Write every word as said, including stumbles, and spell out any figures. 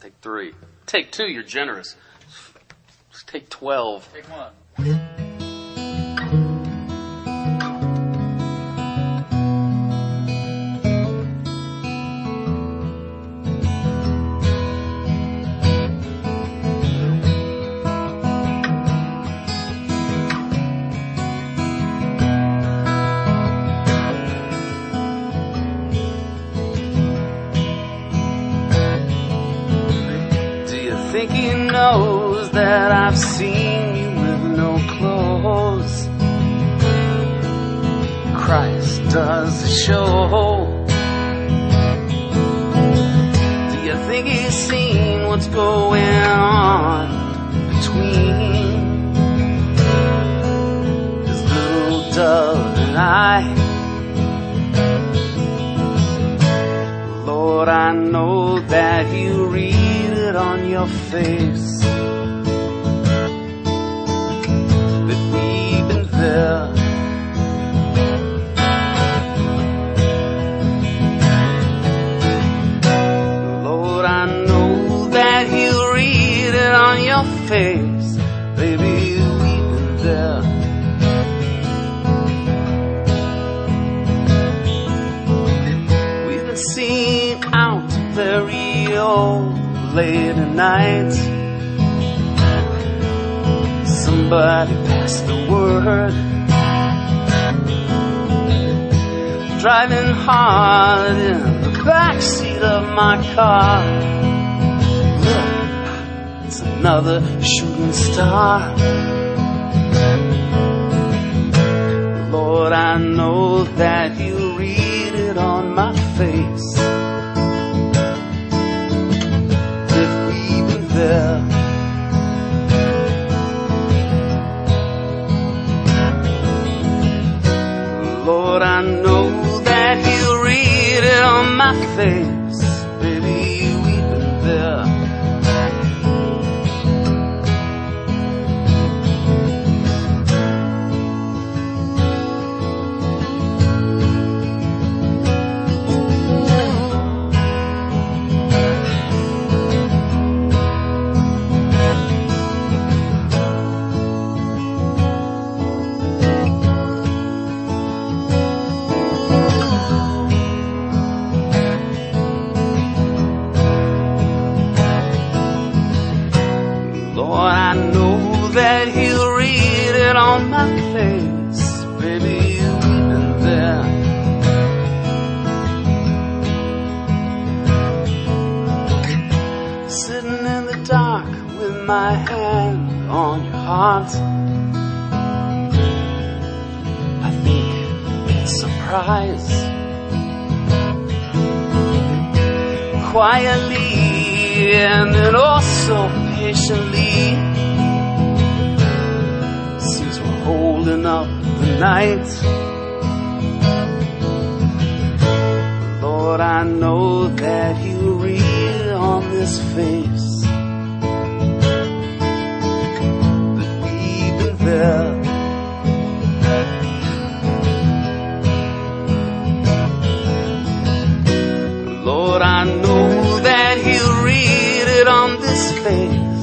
Take three. Take two, you're generous. Let's take twelve. Take one. Think he knows that I've seen you with no clothes. Christ does the show. Do you think he's seen what's going on between his little dove and I? Lord, I know that you read on your face that we've been there. Lord, I know that you read it on your face, baby, we've been there. We've been seen out very old late at night. Somebody passed the word. Driving hard in the backseat of my car. Look, it's another shooting star. Lord, I know that you read it on my face. There. Lord, I know that you read it on my face, baby, we've been there. That you read it on my face, baby, we've been there. Sitting in the dark with my hand on your heart, I think it's a surprise. Quietly and then also patiently, holding up the night. Lord, I know that you read on this face that we've been there. Lord, I know that you read it on this face